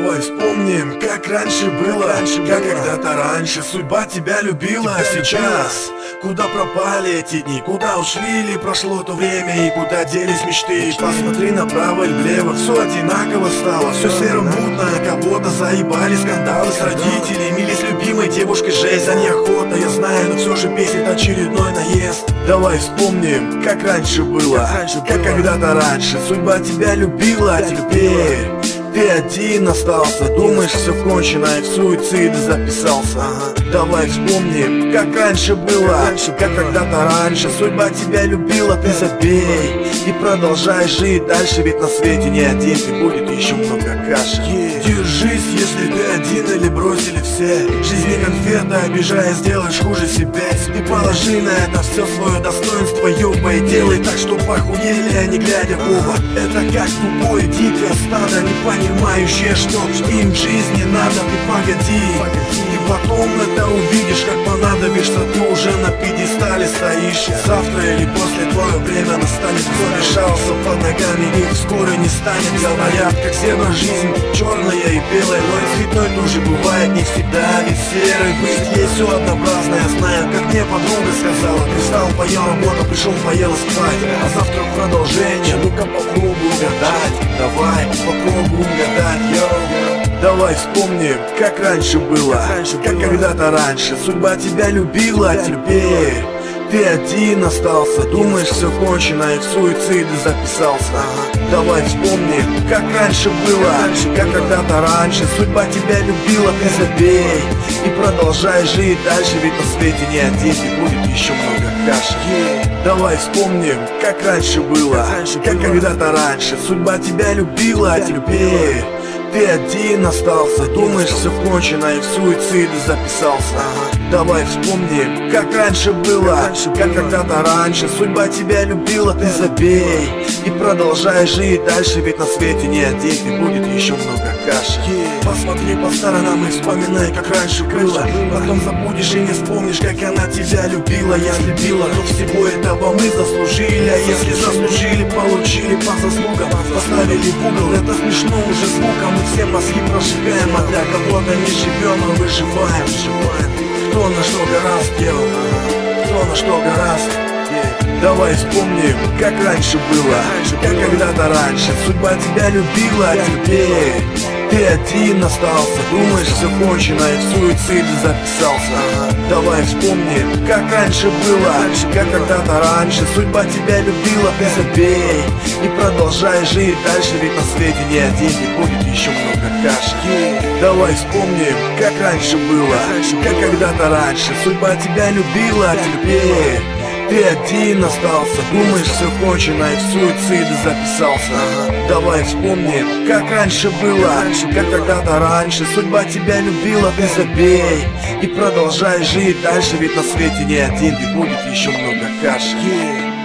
Давай вспомним, как раньше было, как когда-то раньше судьба тебя любила. А сейчас, куда пропали эти дни, куда ушли или прошло то время, и куда делись мечты? Посмотри направо или влево, все одинаково стало, все серо-мутно. Кого-то заебали скандалы с родителями или с любимой девушкой, жесть, а неохота, я знаю, но все же бесит очередной наезд. Давай вспомним, как раньше было, как когда-то раньше судьба тебя любила. А теперь ты один остался, думаешь, все кончено и в суицид записался. Давай вспомним, как раньше было, как когда-то раньше судьба тебя любила. Ты забей и продолжай жить дальше, ведь на свете не один ты, будет еще много каши. Держись, если ты один или бросили все. Жизнь не конфета, обижая, сделаешь хуже себя. И положи на это все свое достоинство, ёба, и делай так, что похуели, а не глядя в оба. Это как тупое дикое стадо, не понимающее, что им в жизни надо. Ты погоди, и потом это увидишь, как понадобишься. Ты уже на пьедестале стоишь. Завтра или после твое время настанет. Кто решался под ногами, их вскоре не станет. Говорят, как зебра жизнь черная и белая, но и цветной тоже бывает не всегда. Ведь серый быть есть все однообразно. Я знаю, как мне подруга сказала: ты встал, поел, работу, пришел, поел и спать, а завтра продолжение. Ну-ка попробуй угадать, давай попробуй угадать, йоу. Давай вспомним, как раньше было, как когда-то раньше судьба тебя любила. А теперь ты один остался, думаешь, все кончено и в суицид записался. Давай вспомним, как раньше было, как когда-то раньше судьба тебя любила. Ты забей и продолжай жить дальше, ведь на свете не один ты, будет еще много каши. Давай вспомним, как раньше было, как когда-то раньше судьба тебя любила. А теперь ты один остался, думаешь, все кончено и в суицид записался. Давай вспомним, как раньше было, как когда-то раньше судьба тебя любила. Ты забей и продолжай жить дальше, ведь на свете не один ты, будет еще много каши. Посмотри по сторонам и вспоминай, как раньше было. Потом забудешь и не вспомнишь, как она тебя любила. Если била, то всего этого мы заслужили. А если заслужили, получили по заслугам. Поставили в угол, это смешно уже звуком. Мы все мозги прожигаем, а для кого-то не живем, а выживаем. Кто на что гораст делал, кто на что гораст. Давай вспомним, как раньше было, как когда-то раньше судьба тебя любила. А теперь ты один остался, думаешь, все кончено и в суицид записался. Давай вспомним, как раньше было, как когда-то раньше судьба тебя любила. Ты забей и продолжай жить дальше, ведь на свете не один ты, будет еще много каши. Давай вспомним, как раньше было, как когда-то раньше судьба тебя любила. А теперь ты один остался, думаешь, все кончено и в суицид записался. Давай вспомним, как раньше было, как когда-то раньше судьба тебя любила. Ты забей и продолжай жить дальше, ведь на свете не один ты, будет еще много каши.